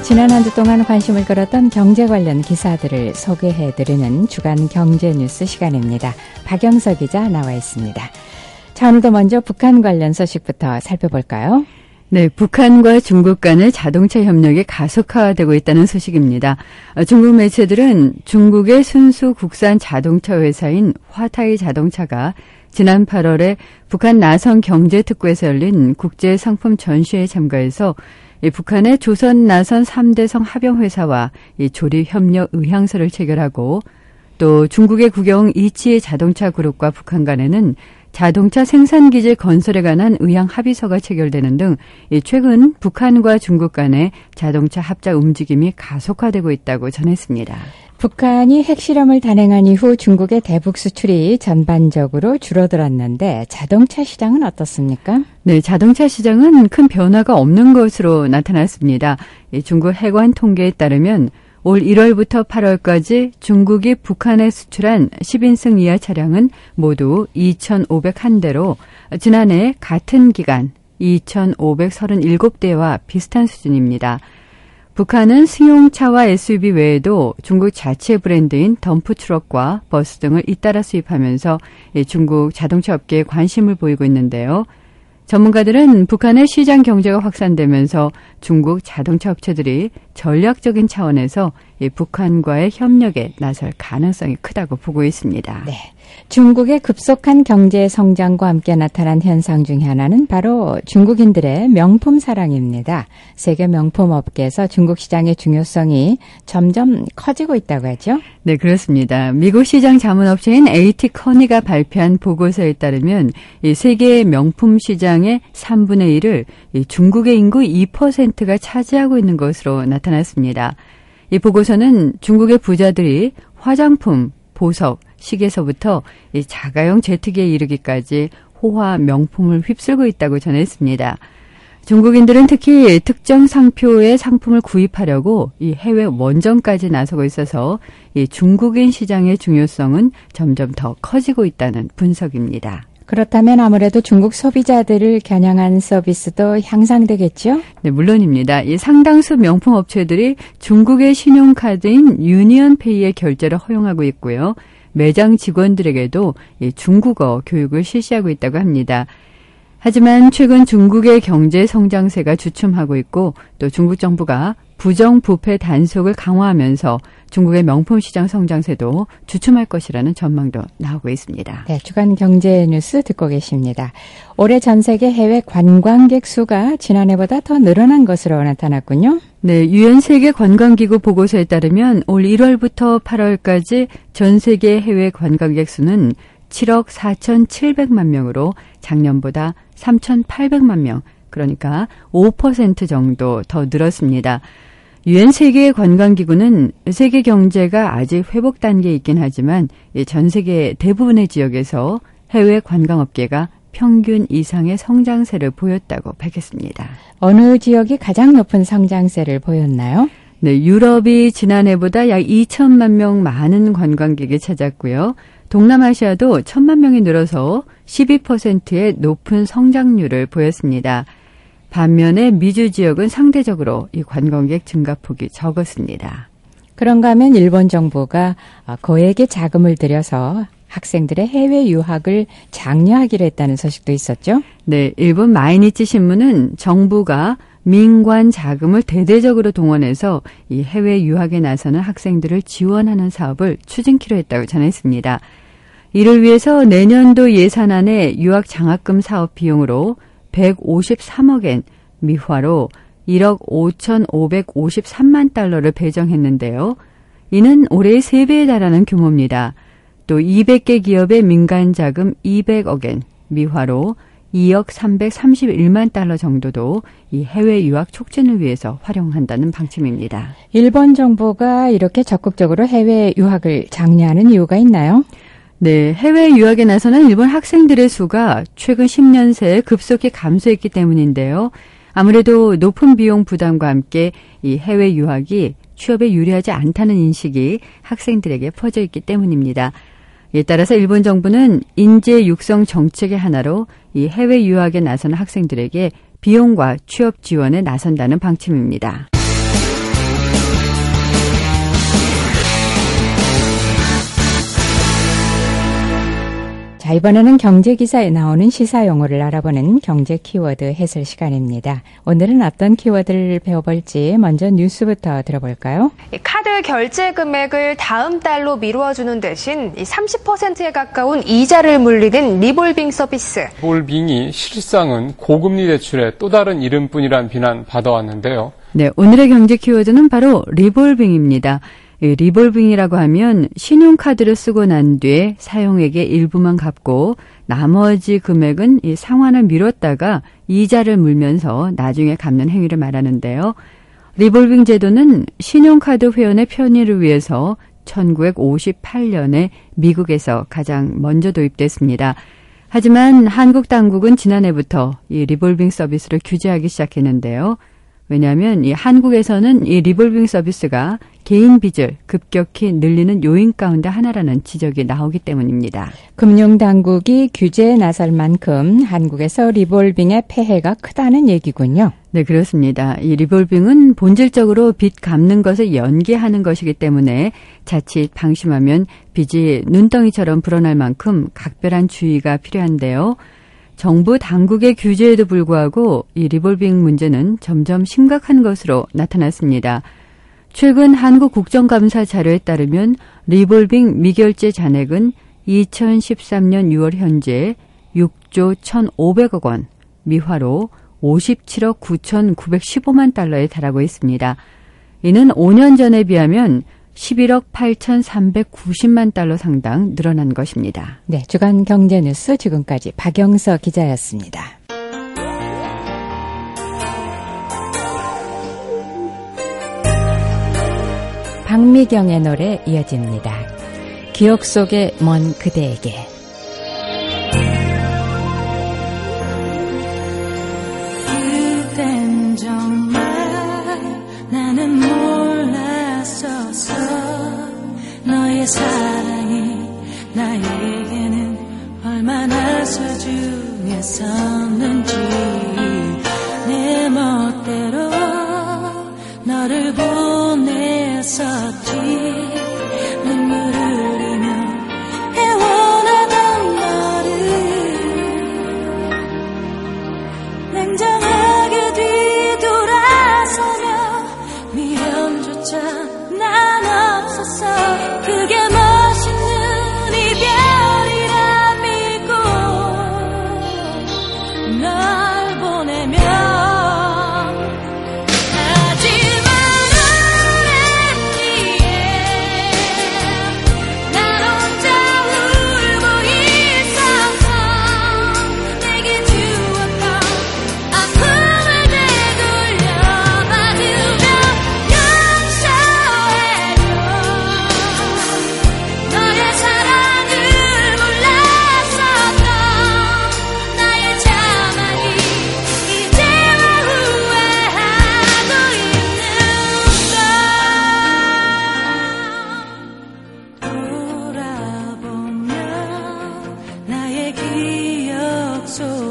지난 한 주 동안 관심을 끌었던 경제 관련 기사들을 소개해드리는 주간 경제뉴스 시간입니다. 박영서 기자 나와 있습니다. 자, 오늘도 먼저 북한 관련 소식부터 살펴볼까요? 네, 북한과 중국 간의 자동차 협력이 가속화되고 있다는 소식입니다. 중국 매체들은 중국의 순수 국산 자동차 회사인 화타이 자동차가 지난 8월에 북한 나성 경제특구에서 열린 국제상품 전시회에 참가해서 북한의 조선 나선 3대성 합영회사와 조립협력 의향서를 체결하고 또 중국의 국영 이치 자동차 그룹과 북한 간에는 자동차 생산기지 건설에 관한 의향 합의서가 체결되는 등 최근 북한과 중국 간의 자동차 합작 움직임이 가속화되고 있다고 전했습니다. 북한이 핵실험을 단행한 이후 중국의 대북 수출이 전반적으로 줄어들었는데 자동차 시장은 어떻습니까? 네, 자동차 시장은 큰 변화가 없는 것으로 나타났습니다. 중국 해관 통계에 따르면 올 1월부터 8월까지 중국이 북한에 수출한 10인승 이하 차량은 모두 2,501대로 지난해 같은 기간 2,537대와 비슷한 수준입니다. 북한은 승용차와 SUV 외에도 중국 자체 브랜드인 덤프트럭과 버스 등을 잇따라 수입하면서 중국 자동차 업계에 관심을 보이고 있는데요. 전문가들은 북한의 시장 경제가 확산되면서 중국 자동차 업체들이 전략적인 차원에서 북한과의 협력에 나설 가능성이 크다고 보고 있습니다. 네, 중국의 급속한 경제 성장과 함께 나타난 현상 중 하나는 바로 중국인들의 명품 사랑입니다. 세계 명품 업계에서 중국 시장의 중요성이 점점 커지고 있다고 하죠? 네, 그렇습니다. 미국 시장 자문업체인 AT 커니가 발표한 보고서에 따르면 이 세계 명품 시장의 3분의 1을 중국의 인구 2%가 차지하고 있는 것으로 나타났습니다. 이 보고서는 중국의 부자들이 화장품, 보석, 시계서부터 이 자가용 제트기에 이르기까지 호화 명품을 휩쓸고 있다고 전했습니다. 중국인들은 특히 특정 상표의 상품을 구입하려고 이 해외 원정까지 나서고 있어서 이 중국인 시장의 중요성은 점점 더 커지고 있다는 분석입니다. 그렇다면 아무래도 중국 소비자들을 겨냥한 서비스도 향상되겠죠? 네, 물론입니다. 이 상당수 명품 업체들이 중국의 신용카드인 유니언페이의 결제를 허용하고 있고요. 매장 직원들에게도 이 중국어 교육을 실시하고 있다고 합니다. 하지만 최근 중국의 경제 성장세가 주춤하고 있고 또 중국 정부가 부정부패 단속을 강화하면서 중국의 명품 시장 성장세도 주춤할 것이라는 전망도 나오고 있습니다. 네, 주간 경제 뉴스 듣고 계십니다. 올해 전 세계 해외 관광객 수가 지난해보다 더 늘어난 것으로 나타났군요. 네, 유엔 세계 관광기구 보고서에 따르면 올 1월부터 8월까지 전 세계 해외 관광객 수는 7억 4,700만 명으로 작년보다 3,800만 명, 그러니까 5% 정도 더 늘었습니다. 유엔 세계 관광기구는 세계 경제가 아직 회복 단계에 있긴 하지만 전 세계 대부분의 지역에서 해외 관광업계가 평균 이상의 성장세를 보였다고 밝혔습니다. 어느 지역이 가장 높은 성장세를 보였나요? 네, 유럽이 지난해보다 약 2천만 명 많은 관광객이 찾았고요. 동남아시아도 1,000만 명이 늘어서 12%의 높은 성장률을 보였습니다. 반면에 미주 지역은 상대적으로 이 관광객 증가폭이 적었습니다. 그런가 하면 일본 정부가 거액의 자금을 들여서 학생들의 해외 유학을 장려하기로 했다는 소식도 있었죠? 네, 일본 마이니치 신문은 정부가 민관 자금을 대대적으로 동원해서 이 해외 유학에 나서는 학생들을 지원하는 사업을 추진키로 했다고 전했습니다. 이를 위해서 내년도 예산안에 유학 장학금 사업 비용으로 153억엔, 미화로 1억 5,553만 달러를 배정했는데요. 이는 올해의 3배에 달하는 규모입니다. 또 200개 기업의 민간 자금 200억엔, 미화로 2억 331만 달러 정도도 이 해외 유학 촉진을 위해서 활용한다는 방침입니다. 일본 정부가 이렇게 적극적으로 해외 유학을 장려하는 이유가 있나요? 네, 해외 유학에 나서는 일본 학생들의 수가 최근 10년 새에 급속히 감소했기 때문인데요. 아무래도 높은 비용 부담과 함께 이 해외 유학이 취업에 유리하지 않다는 인식이 학생들에게 퍼져 있기 때문입니다. 이에 따라서 일본 정부는 인재 육성 정책의 하나로 이 해외 유학에 나서는 학생들에게 비용과 취업 지원에 나선다는 방침입니다. 자, 이번에는 경제기사에 나오는 시사용어를 알아보는 경제 키워드 해설 시간입니다. 오늘은 어떤 키워드를 배워볼지 먼저 뉴스부터 들어볼까요? 카드 결제 금액을 다음 달로 미루어주는 대신 30%에 가까운 이자를 물리는 리볼빙 서비스. 리볼빙이 실상은 고금리 대출의 또 다른 이름뿐이란 비난 받아왔는데요. 네, 오늘의 경제 키워드는 바로 리볼빙입니다. 리볼빙이라고 하면 신용카드를 쓰고 난 뒤에 사용액의 일부만 갚고 나머지 금액은 이 상환을 미뤘다가 이자를 물면서 나중에 갚는 행위를 말하는데요. 리볼빙 제도는 신용카드 회원의 편의를 위해서 1958년에 미국에서 가장 먼저 도입됐습니다. 하지만 한국 당국은 지난해부터 이 리볼빙 서비스를 규제하기 시작했는데요. 왜냐하면 이 한국에서는 이 리볼빙 서비스가 개인 빚을 급격히 늘리는 요인 가운데 하나라는 지적이 나오기 때문입니다. 금융당국이 규제에 나설 만큼 한국에서 리볼빙의 폐해가 크다는 얘기군요. 네, 그렇습니다. 이 리볼빙은 본질적으로 빚 갚는 것을 연기하는 것이기 때문에 자칫 방심하면 빚이 눈덩이처럼 불어날 만큼 각별한 주의가 필요한데요. 정부 당국의 규제에도 불구하고 이 리볼빙 문제는 점점 심각한 것으로 나타났습니다. 최근 한국국정감사 자료에 따르면 리볼빙 미결제 잔액은 2013년 6월 현재 6조 1,500억 원, 미화로 57억 9,915만 달러에 달하고 있습니다. 이는 5년 전에 비하면 11억 8,390만 달러 상당 늘어난 것입니다. 네, 주간 경제뉴스 지금까지 박영서 기자였습니다. 박미경의 노래 이어집니다. 기억 속의 먼 그대에게. 그땐 정말 나는 몰랐었어. 너의 사랑이 나에게는 얼마나 소중했었는지. 내 멋대로 너를 보냈었지. 눈물을 흘리며 애원하던 너를 냉정하게 뒤돌아서며 미련조차 난 없었어. 그게 멋있는 이별이라 믿고 널 보내면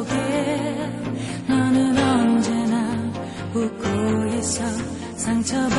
상처